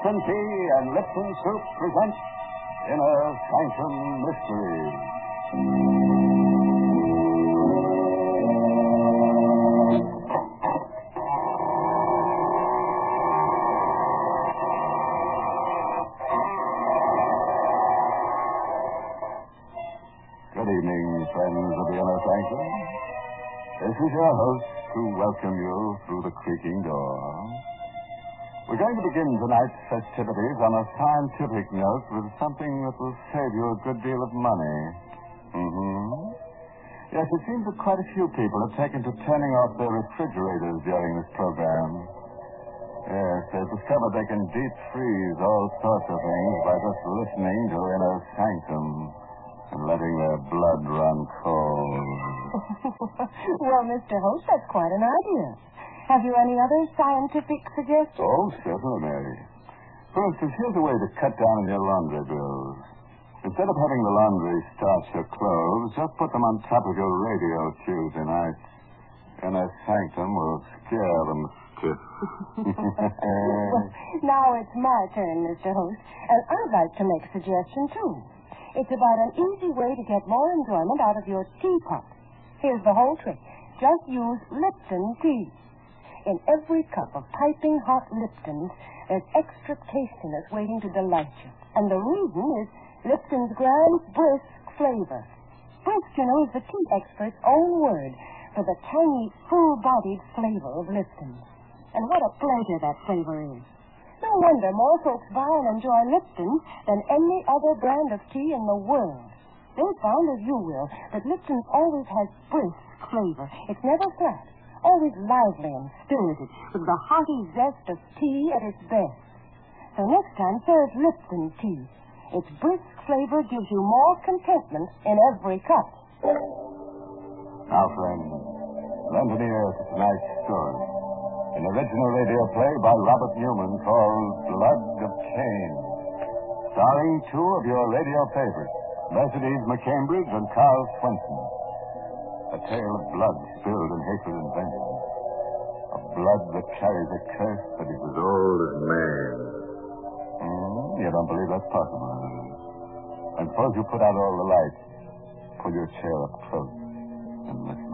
Lipton Tea and Lipton Soup present Inner Sanctum Mysteries. Good evening, friends of the Inner Sanctum. This is your host to welcome you through the creaking door. We're going to begin tonight's festivities on a scientific note with something that will save you a good deal of money. Yes, it seems that quite a few people have taken to turning off their refrigerators during this program. Yes, they've discovered they can deep freeze all sorts of things by just listening to Inner Sanctum and letting their blood run cold. Well, Mr. Host, that's quite an idea. Have you any other scientific suggestions? Oh, certainly, Mary. For instance, here's a way to cut down on your laundry bills. Instead of having the laundry starch your clothes, just put them on top of your radio Tuesday nights. Inner Sanctum will scare them stiff. Now it's my turn, Mr. Host, and I'd like to make a suggestion, too. It's about an easy way to get more enjoyment out of your teapot. Here's the whole trick. Just use Lipton tea. In every cup of piping hot Lipton, there's extra tastiness waiting to delight you. And the reason is Lipton's grand brisk flavor. Brisk, you know, is the tea expert's own word for the tangy, full-bodied flavor of Lipton. And what a pleasure that flavor is. No wonder more folks buy and enjoy Lipton than any other brand of tea in the world. They've found, as you will, that Lipton always has brisk flavor. It's never flat. Always lively and spirited, with the hearty zest of tea at its best. So next time, serve Lipton tea. Its brisk flavor gives you more contentment in every cup. Now, friends, lend an ear to tonight's story. An original radio play by Robert Newman called Blood of Cain, starring two of your radio favorites, Mercedes McCambridge and Carl Swenson. A tale of blood spilled in hateful invention. Of blood that carries a curse that is as old as man. You don't believe that's possible, huh? And suppose you put out all the lights. Pull your chair up close and listen.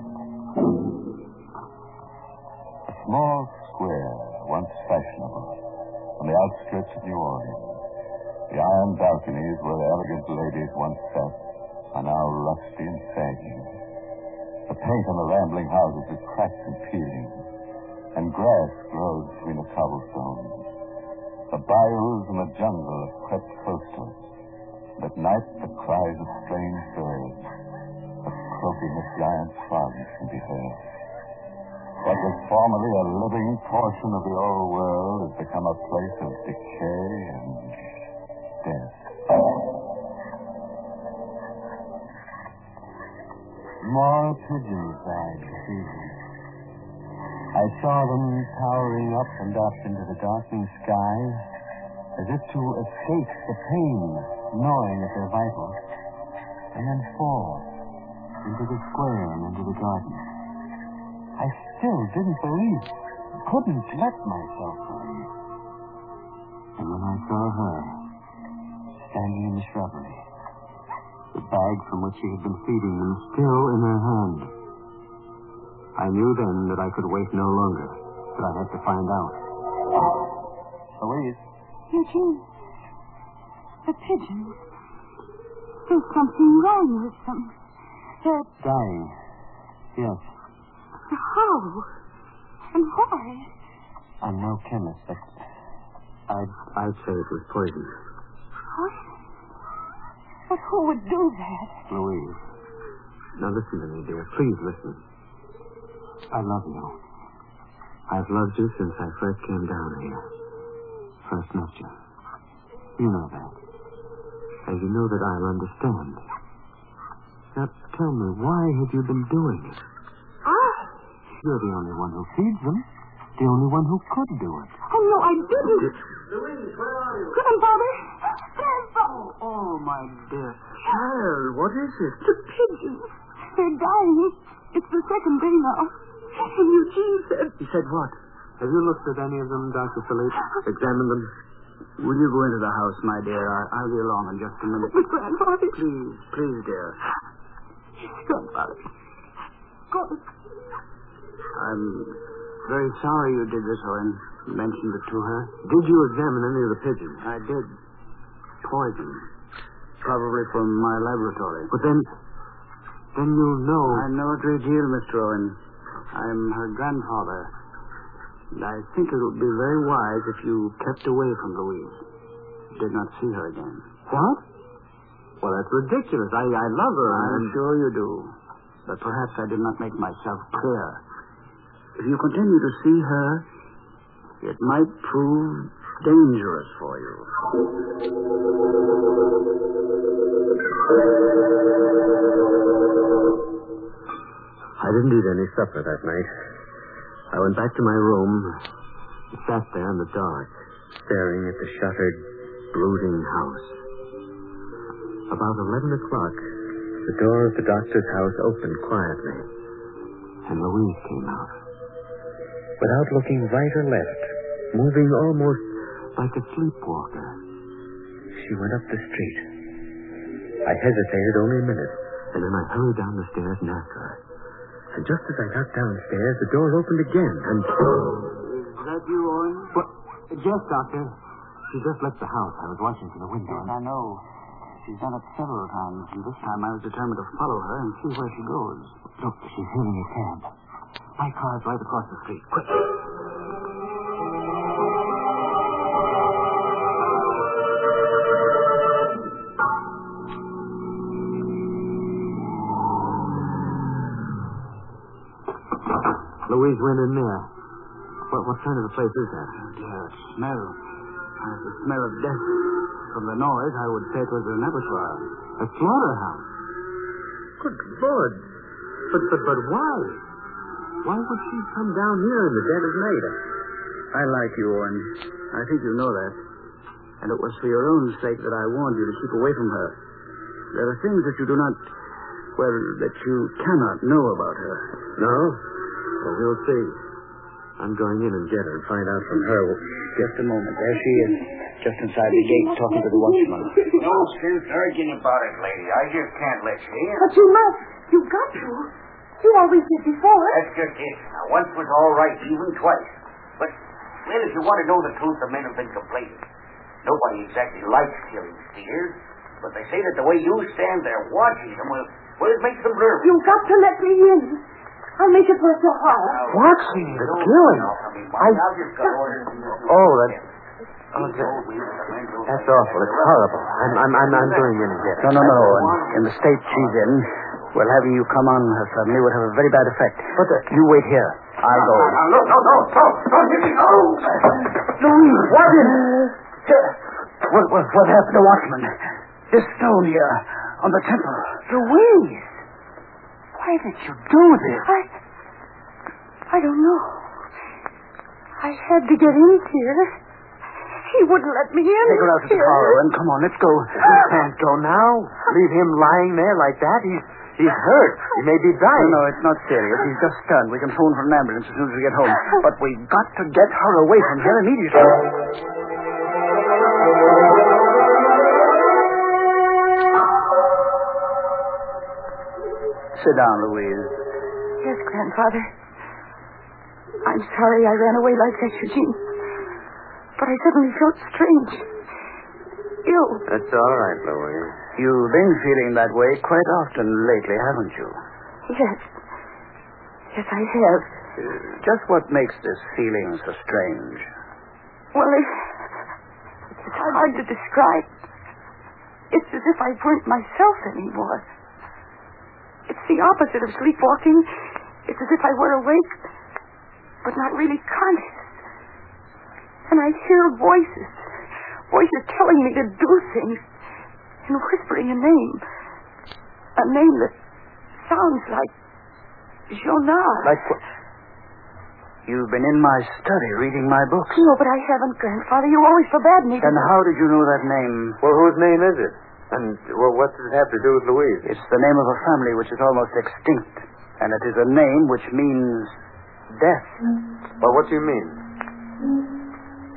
A small square, once fashionable, on the outskirts of New Orleans. The iron balconies where the elegant ladies once sat are now rusty and sagging. The paint on the rambling houses is cracked and peeling, and grass grows between the cobblestones. The bayous and the jungle have crept close to us, and at night the cries of strange birds, the croaking of giant frogs can be heard. What was formerly a living portion of the old world has become a place of decay and death. More pigeons died this evening. I saw them towering up and up into the darkening sky, as if to escape the pain gnawing at their vitals, and then fall into the square and into the garden. I still didn't believe, couldn't let myself believe. And when I saw her, standing in the shrubbery, the bag from which she had been feeding them still in her hand, I knew then that I could wait no longer, that I had to find out. Louise. Eugene, the pigeons. There's something wrong with them. They're Dying. Yes. How? And why? I'm no chemist, but I'd say it was poison. What? But who would do that? Louise. Now listen to me, dear. Please listen. I love you. I've loved you since I first came down here. First met you. You know that. And you know that I'll understand. Now, tell me, why have you been doing it? You're the only one who feeds them. The only one who could do it. Oh, no, I didn't. Louise, where are you? Grandfather! Grandfather! Oh, my dear child, what is it? The pigeons. They're dying. It's the second day now. And Eugene said... He said what? Have you looked at any of them, Dr. Philippe? Examined them? Will you go into the house, my dear? I'll be along in just a minute. But, Grandfather... Please, dear. Grandfather... God... I'm very sorry you did this, Owen. Mentioned it to her. Did you examine any of the pigeons? I did. Poison. Probably from my laboratory. But then you'll know. I know a great deal, Mr. Owen. I'm her grandfather. And I think it would be very wise if you kept away from Louise. Did not see her again. What? Well, that's ridiculous. I love her. I'm sure you do. But perhaps I did not make myself clear. If you continue to see her, it might prove dangerous for you. I didn't eat any supper that night. I went back to my room and sat there in the dark, staring at the shuttered, brooding house. About 11 o'clock, the door of the doctor's house opened quietly, and Louise came out. Without looking right or left, moving almost like a sleepwalker, she went up the street. I hesitated only a minute, and then I hurried down the stairs and after her. And just as I got downstairs, the door opened again, and... Is that you, Owen? What? Yes, Doctor. She just left the house. I was watching from the window. Yes, I know. She's done it several times, and this time I was determined to follow her and see where she goes. Look, she's hailing a cab. My car's right across the street. Quick. Louise went in there. What kind of a place is that? Dear, smell. There's the smell of death. From the noise, I would say it was an abattoir. A slaughterhouse. Good Lord. But why? Why would she come down here in the dead of night? I like you, Owen. I think you know that. And it was for your own sake that I warned you to keep away from her. There are things that you do not... Well, that you cannot know about her. No? Well, we'll see. I'm going in and get her and find out from her. Just a moment. There she is. Just inside the gate talking to the watchman. No sense arguing about it, lady. I just can't let you in. But you must. You've got to. You always did before. That's just it. Now, once was all right, even twice. But, well, if you want to know the truth, the men have been complaining. Nobody exactly likes killing steers, but they say that the way you stand there watching them, well, it makes them nervous. You've got to let me in. I'll make it worth your while. Watching the killing? I've just got orders. That's awful. It's horrible. I'm going in and get her. No. In the state she's in, well, having you come on her suddenly would have a very bad effect. But you wait here. I'll go. No. Don't hit me. No. Louise, what is it? What happened to Watchman? This stone here on the temple. Louise! Why did you do this? I don't know. I had to get in here. He wouldn't let me in. Take her out to the car, Owen. Come on, let's go. We can't go now. Leave him lying there like that. He's hurt. He may be dying. No, it's not serious. He's just stunned. We can phone for an ambulance as soon as we get home. But we've got to get her away from here immediately. Sit down, Louise. Yes, Grandfather. I'm sorry I ran away like that, Eugene. But I suddenly felt strange. Ill. That's all right, Louise. You've been feeling that way quite often lately, haven't you? Yes. Yes, I have. Just what makes this feeling so strange? Well, it's hard to describe. It's as if I weren't myself anymore. It's the opposite of sleepwalking. It's as if I were awake, but not really conscious. And I hear voices telling me to do things, and whispering a name that sounds like Jonah. Like what? You've been in my study reading my books. No, but I haven't, Grandfather. You always forbade me to. And how did you know that name? Well, whose name is it? And what does it have to do with Louise? It's the name of a family which is almost extinct. And it is a name which means death. Well, what do you mean?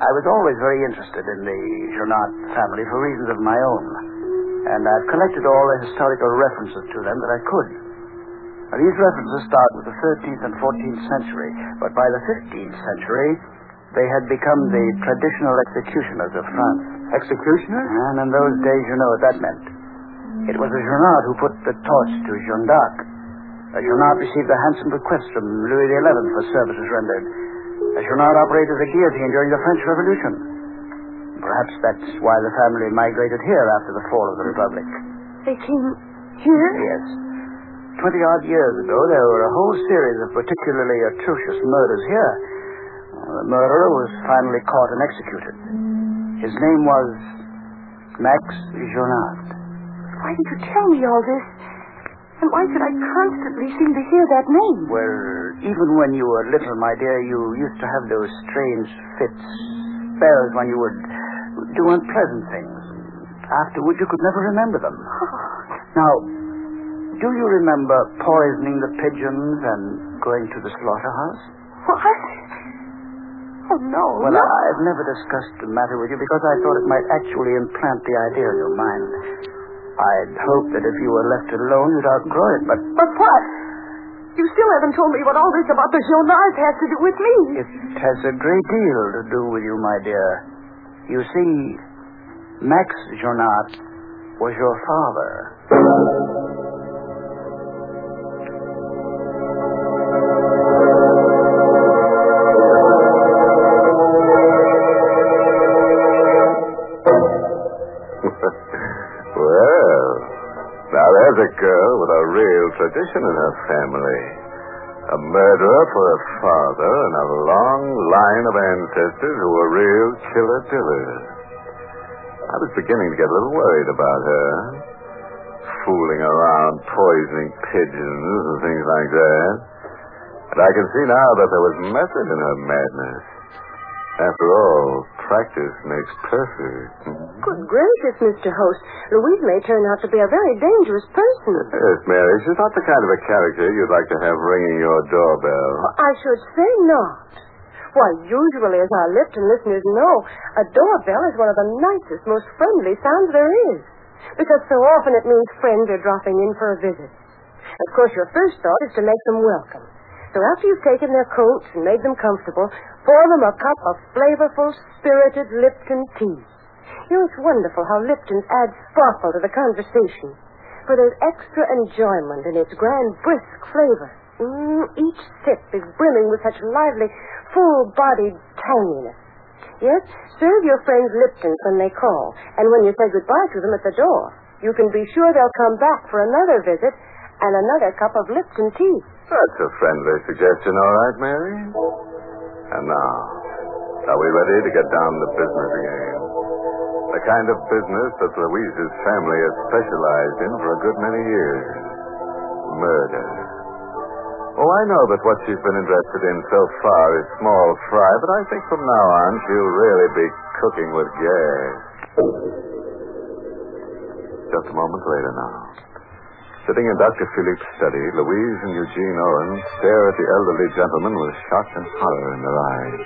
I was always very interested in the Journard family for reasons of my own, and I've collected all the historical references to them that I could. Now, these references start with the 13th and 14th century, but by the 15th century, they had become the traditional executioners of France. Executioners? And in those days, you know what that meant. It was a Journard who put the torch to Jeanne d'Arc. A Journard received a handsome bequest from Louis XI for services rendered. A Journard operated the guillotine during the French Revolution. Perhaps that's why the family migrated here after the fall of the Republic. They came here? Yes. 20-odd years ago, there were a whole series of particularly atrocious murders here. The murderer was finally caught and executed. His name was Max Journard. Why did you tell me all this? And why should I constantly seem to hear that name? Well, even when you were little, my dear, you used to have those strange fits, spells when you would do unpleasant things. Afterwards, you could never remember them. Now, do you remember poisoning the pigeons and going to the slaughterhouse? What? Oh, no. Well, no. I've never discussed the matter with you because I thought it might actually implant the idea in your mind. I'd hoped that if you were left alone, you'd outgrow it, but... But what? You still haven't told me what all this about the Journards has to do with me. It has a great deal to do with you, my dear. You see, Max Journard was your father. There's a girl with a real tradition in her family. A murderer for a father and a long line of ancestors who were real killer-dillers. I was beginning to get a little worried about her. Fooling around, poisoning pigeons and things like that. But I can see now that there was method in her madness. After all, practice makes perfect. Good gracious, Mr. Host. Louise may turn out to be a very dangerous person. Yes, Mary, she's not the kind of a character you'd like to have ringing your doorbell. I should say not. Why, usually, as our Lipton listeners know, a doorbell is one of the nicest, most friendly sounds there is. Because so often it means friends are dropping in for a visit. Of course, your first thought is to make them welcome. So after you've taken their coats and made them comfortable, pour them a cup of flavorful, spirited Lipton tea. You know, it's wonderful how Lipton adds sparkle to the conversation. For there's extra enjoyment in its grand, brisk flavor. Each sip is brimming with such lively, full-bodied tanginess. Yes, serve your friends Liptons when they call, and when you say goodbye to them at the door, you can be sure they'll come back for another visit and another cup of Lipton tea. That's a friendly suggestion, all right, Mary? And now, are we ready to get down to business again? The kind of business that Louise's family has specialized in for a good many years. Murder. Oh, I know that what she's been interested in so far is small fry, but I think from now on she'll really be cooking with gas. Just a moment later now. Sitting in Dr. Philippe's study, Louise and Eugene Owen stare at the elderly gentleman with shock and horror in their eyes.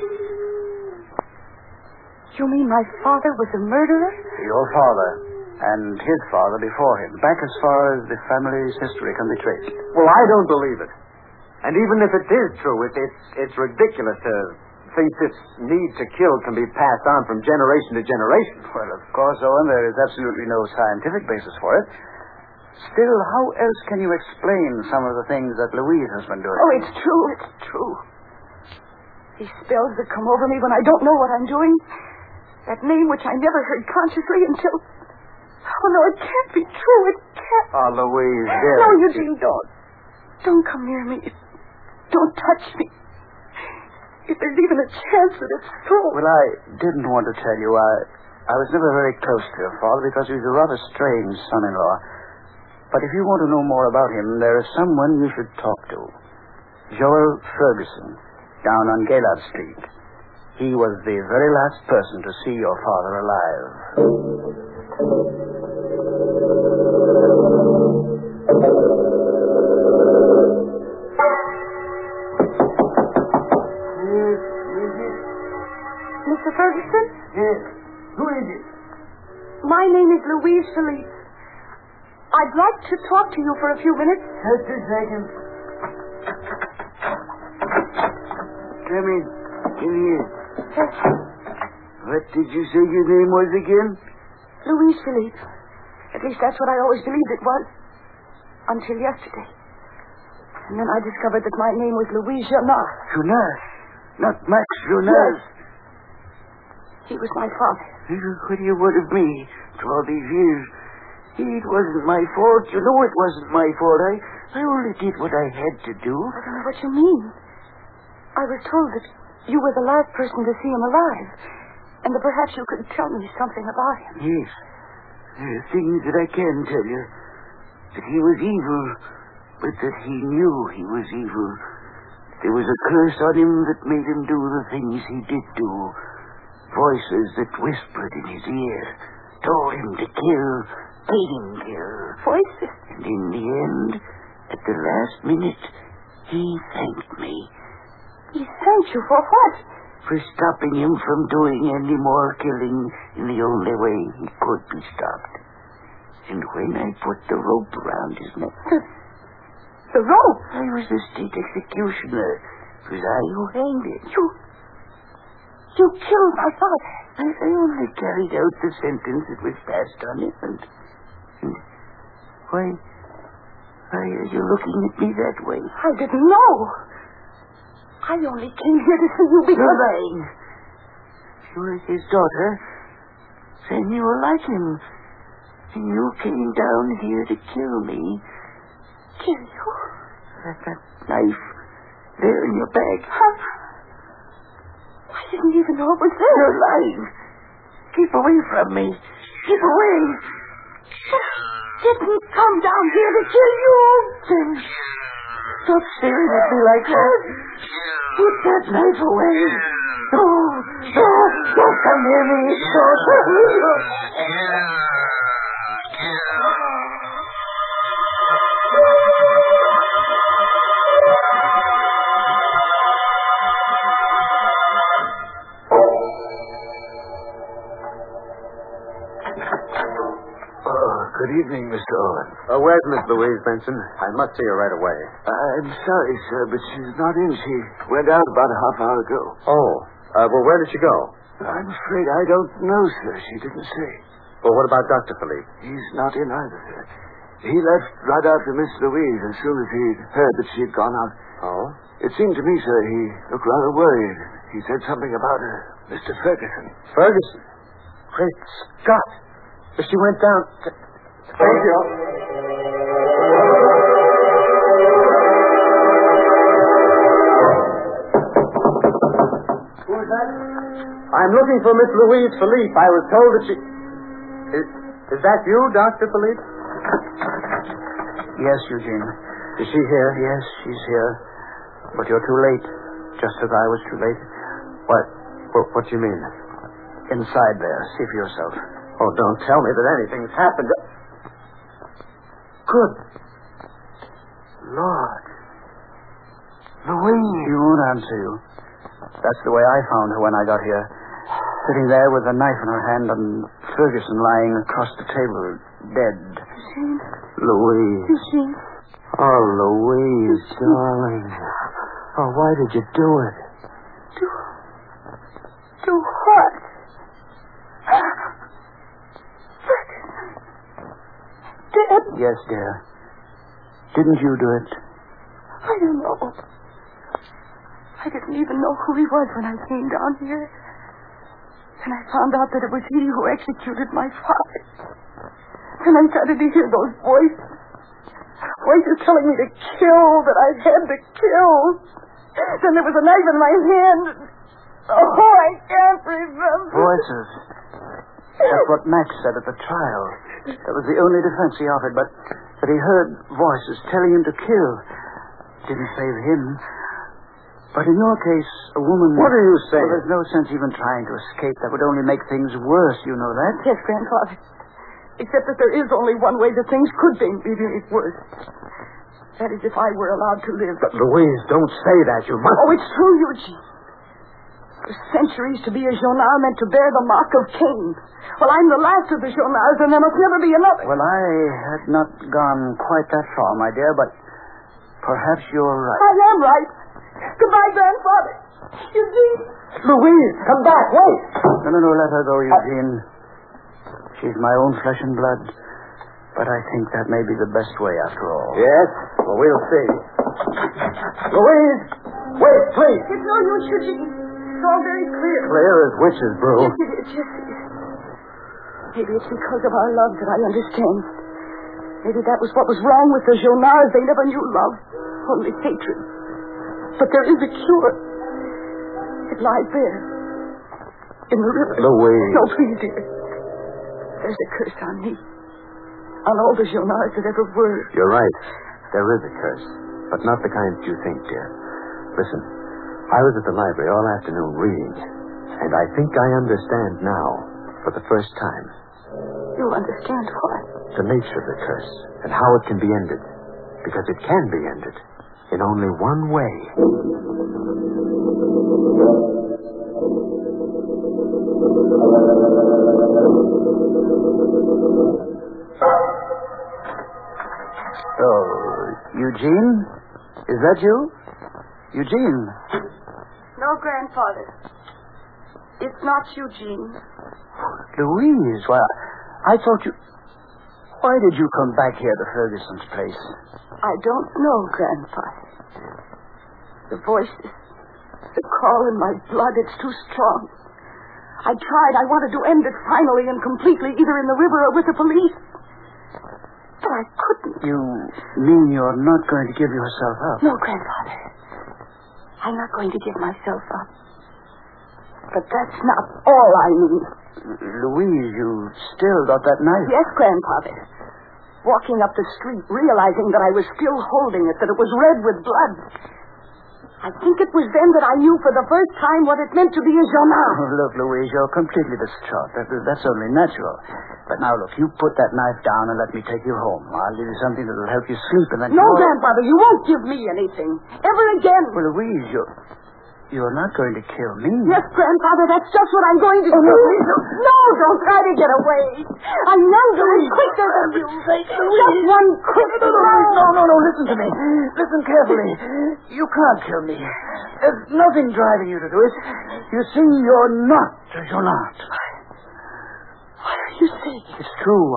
You mean my father was a murderer? Your father and his father before him, back as far as the family's history can be traced. Well, I don't believe it. And even if it is true, it's ridiculous to think this need to kill can be passed on from generation to generation. Well, of course, Owen, there is absolutely no scientific basis for it. Still, how else can you explain some of the things that Louise has been doing? Oh, it's true, it's true. These spells that come over me when I don't know what I'm doing. That name which I never heard consciously until... Oh, no, it can't be true. It can't. Oh, Louise, dear. No, Eugene, don't. Don't come near me. Don't touch me. If there's even a chance that it's true. Well, I didn't want to tell you. I was never very close to your father because he was a rather strange son-in-law. But if you want to know more about him, there is someone you should talk to. Joel Ferguson, down on Gaylord Street. He was the very last person to see your father alive. Mr. Philippe. I'd like to talk to you for a few minutes. Just a second. Come in. In here. What did you say your name was again? Louise Philippe. At least that's what I always believed it was. Until yesterday. And then I discovered that my name was Louise Jonas. Jonas. Not Max Jonas. Yes. He was my father. What do you want of me for all these years? It wasn't my fault. You know it wasn't my fault. I only did what I had to do. I don't know what you mean. I was told that you were the last person to see him alive. And that perhaps you could tell me something about him. Yes. There are things that I can tell you. That he was evil, but that he knew he was evil. There was a curse on him that made him do the things he did do. Voices that whispered in his ear, told him to kill, made him kill. Voices? And in the end, at the last minute, he thanked me. He thanked you for what? For stopping him from doing any more killing in the only way he could be stopped. And when I put the rope around his neck... The rope? I was the state executioner. It was I who hanged him. You killed my father. I only carried out the sentence that was passed on him. And why are you looking at me that way? I didn't know. I only came here to see you because... You're lying. You were his daughter. Then you were like him. And you came down here to kill me. Kill you? That knife there in your bag. I didn't even know it was there. You're lying. Keep away from me. Keep away. I didn't come down here to kill you. Then stop staring at me like that. Put that knife away. Don't come near me. Good evening, Mr. Owen. Where's Miss Louise Benson? I must see her right away. I'm sorry, sir, but she's not in. She went out about a half hour ago. Oh, well, where did she go? I'm afraid I don't know, sir. She didn't say. Well, what about Dr. Philippe? He's not in either, sir. He left right after Miss Louise as soon as he'd heard that she'd gone out. Oh? It seemed to me, sir, he looked rather worried. He said something about Mr. Ferguson. Ferguson? Great Scott! She went down... Thank you. Who's that? I'm looking for Miss Louise Philippe. I was told that she... Is that you, Dr. Philippe? Yes, Eugene. Is she here? Yes, she's here. But you're too late. Just as I was too late. What do you mean? Inside there. See for yourself. Oh, don't tell me that anything's happened. Good Lord. Louise. She won't answer you. That's the way I found her when I got here. Sitting there with a knife in her hand and Ferguson lying across the table, dead. Eugene. Louise. Eugene. Oh, Louise, darling. Oh, why did you do it? Do what? Dead? Yes, dear. Didn't you do it? I don't know. I didn't even know who he was when I came down here. And I found out that it was he who executed my father. And I started to hear those voices. Voices telling me to kill, that I had to kill. Then there was a knife in my hand. Oh, I can't remember. Voices. That's what Max said at the trial. That was the only defense he offered, but he heard voices telling him to kill. Didn't save him. But in your case, a woman... What are you saying? Well, there's no sense even trying to escape. That would only make things worse, you know that? Yes, Grandfather. Except that there is only one way that things could be made worse. That is if I were allowed to live. But, Louise, don't say that. You must... Oh, it's true, Eugene. For centuries to be a Jonard meant to bear the mark of Cain. Well, I'm the last of the Jonards, and there must never be another. Well, I had not gone quite that far, my dear, but perhaps you're right. I am right. Goodbye, Grandfather. Eugene. Louise, come back. Wait. No, let her go, Eugene. She's my own flesh and blood. But I think that may be the best way after all. Yes? Well, we'll see. Louise! Wait, please! It's no use, Eugene. It's all very clear. Clear as witches brew. Yes, it is. Yes, it is. Maybe it's because of our love that I understand. Maybe that was what was wrong with the Jonards. They never knew love, only hatred. But there is a cure. It lies there, in the river. Louise. No, please, dear. There's a curse on me. On all the Jonards that ever were. You're right. There is a curse, but not the kind you think, dear. Listen, I was at the library all afternoon reading, and I think I understand now, for the first time. You understand what? The nature of the curse, and how it can be ended. Because it can be ended in only one way. Oh, Eugene? Is that you? Eugene? No, Grandfather. It's not Eugene. Louise, why, I thought you... Why did you come back here to Ferguson's place? I don't know, Grandfather. The voices, the call in my blood, it's too strong. I tried. I wanted to end it finally and completely, either in the river or with the police. But I couldn't. You mean you're not going to give yourself up? No, Grandfather. I'm not going to give myself up. But that's not all I mean. Louise, you still got that knife? Yes, Grandfather. Walking up the street, realizing that I was still holding it, that it was red with blood. I think it was then that I knew for the first time what it meant to be a Jonard. Oh, look, Louise, you're completely distraught. That's only natural. But now, look, you put that knife down and let me take you home. I'll give you something that'll help you sleep and then... No, Grandfather, you won't give me anything. Ever again. Well, Louise, you're not going to kill me. Yes, Grandfather, that's just what I'm going to do. No, don't try to get away. I'm younger and quicker than you. Just one quick No, listen to me. Listen carefully. You can't kill me. There's nothing driving you to do it. You see, you're not a Jonard. What are you saying? It's true.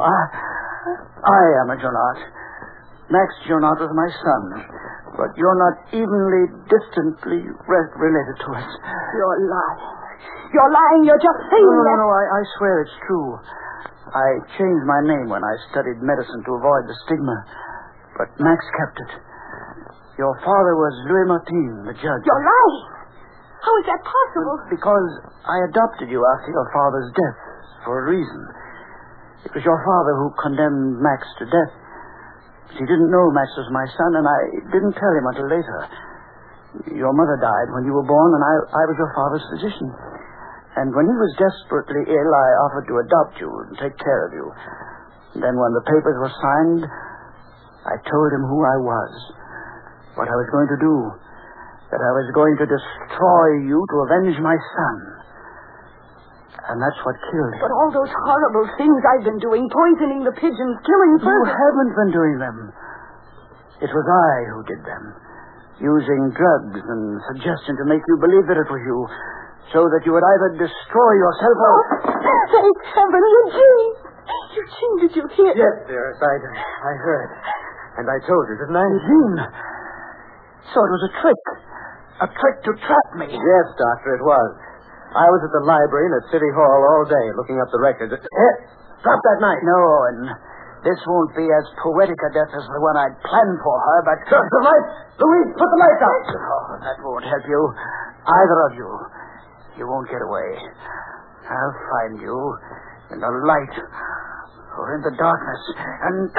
I am a Jonard. Max Jonard was my son. But you're not evenly, distantly related to us. You're lying. You're lying. You're just saying that. No, I swear it's true. I changed my name when I studied medicine to avoid the stigma. But Max kept it. Your father was Louis Martin, the judge. You're lying. How is that possible? Because I adopted you after your father's death, for a reason. It was your father who condemned Max to death. He didn't know Max was my son, and I didn't tell him until later. Your mother died when you were born, and I was your father's physician. And when he was desperately ill, I offered to adopt you and take care of you. Then when the papers were signed, I told him who I was, what I was going to do, that I was going to destroy you to avenge my son. And that's what killed him. But all those horrible things I've been doing, poisoning the pigeons, killing You Fergus. haven't been doing them. It was I who did them. Using drugs and suggestion to make you believe that it was you, so that you would either destroy yourself or... Thank heaven, Eugene! Eugene, did you hear? Yes, dearest, I heard. And I told you, didn't I? Eugene! So it was a trick. A trick to trap me. Yes, Doctor, it was. I was at the library and at City Hall all day looking up the records. Drop that knife. No, Owen. This won't be as poetic a death as the one I'd planned for her, but... The light! Louise, put the light out! Oh, that won't help you. Either of you. You won't get away. I'll find you in the light or in the darkness. And...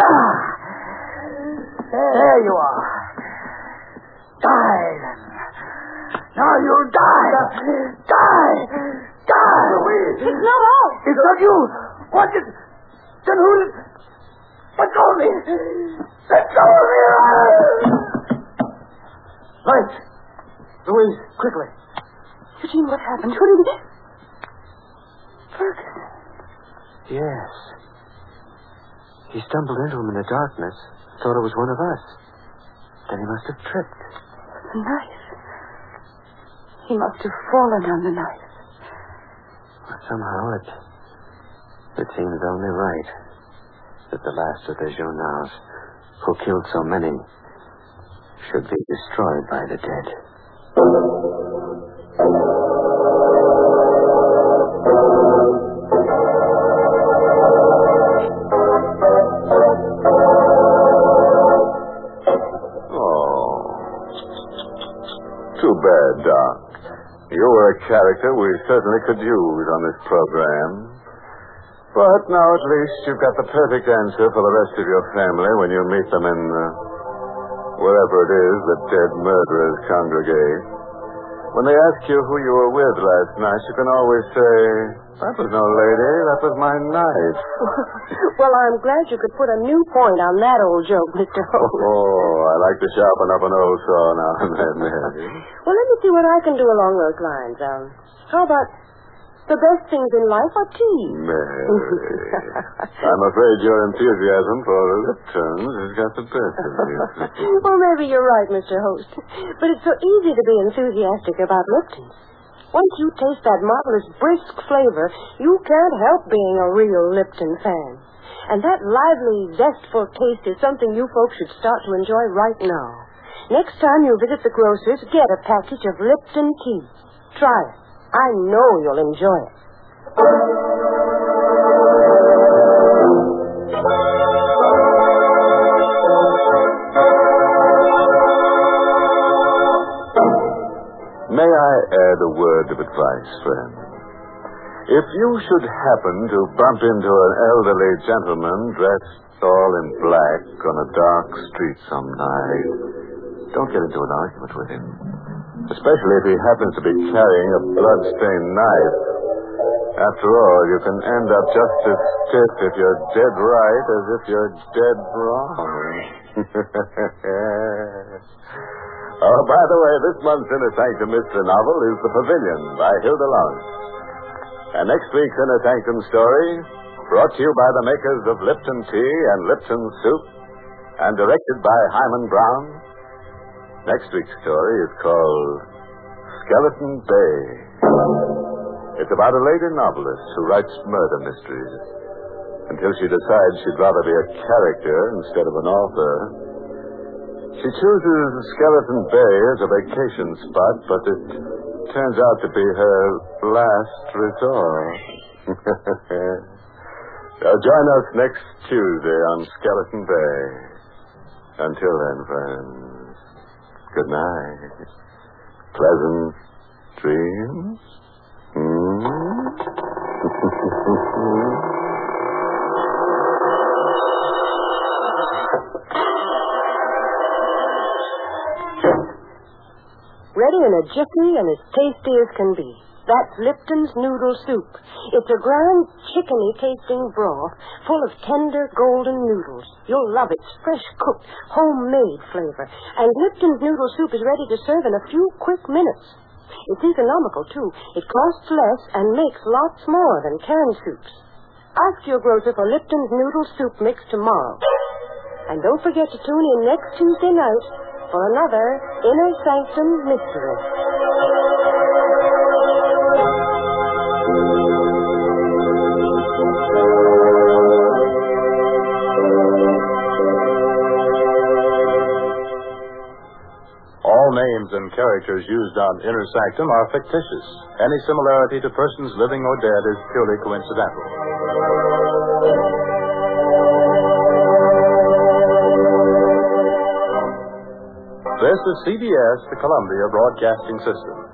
there you are. Die, then. Now you'll die. Die. Louise. It's not all. It's not you. What is... Then who is... Let go of me. Let go of me. Light! Louise, quickly. Eugene, what happened? Who did he... Ferguson. Yes. He stumbled into him in the darkness, thought it was one of us. Then he must have tripped. The knife. He must have fallen on the knife. But somehow it seems only right that the last of the Journals, who killed so many, should be destroyed by the dead. Too bad, Doc. You were a character we certainly could use on this program. But now at least you've got the perfect answer for the rest of your family when you meet them in wherever it is that dead murderers congregate. When they ask you who you were with last night, you can always say, "That was no lady, that was my knife." Well, I'm glad you could put a new point on that old joke, Mr. Holt. Oh, I like to sharpen up an old saw now and then, Mary. Well, let me see what I can do along those lines. How about the best things in life are tea? Mary, I'm afraid your enthusiasm for Lipton's has got the best of you. Well, maybe you're right, Mr. Host. But it's so easy to be enthusiastic about Lipton's. Once you taste that marvelous brisk flavor, you can't help being a real Lipton fan. And that lively, zestful taste is something you folks should start to enjoy right now. Next time you visit the grocer's, get a package of Lipton tea. Try it. I know you'll enjoy it. May I add a word of advice, friend? If you should happen to bump into an elderly gentleman dressed all in black on a dark street some night, don't get into an argument with him. Especially if he happens to be carrying a blood-stained knife. After all, you can end up just as stiff if you're dead right as if you're dead wrong. Oh, by the way, this month's Inner Sanctum Mystery novel is The Pavilion by Hilda Lawrence. And next week's Inner Sanctum story, brought to you by the makers of Lipton Tea and Lipton Soup, and directed by Hyman Brown. Next week's story is called Skeleton Bay. It's about a lady novelist who writes murder mysteries until she decides she'd rather be a character instead of an author. She chooses Skeleton Bay as a vacation spot, but it turns out to be her last resort. Join us next Tuesday on Skeleton Bay. Until then, friends, good night. Pleasant dreams. Ready in a jiffy and as tasty as can be. That's Lipton's Noodle Soup. It's a grand, chickeny-tasting broth full of tender, golden noodles. You'll love its fresh-cooked, homemade flavor. And Lipton's Noodle Soup is ready to serve in a few quick minutes. It's economical, too. It costs less and makes lots more than canned soups. Ask your grocer for Lipton's Noodle Soup Mix tomorrow. And don't forget to tune in next Tuesday night for another Inner Sanctum Mystery. All names and characters used on Inner Sanctum are fictitious. Any similarity to persons living or dead is purely coincidental. This is CBS, the Columbia Broadcasting System.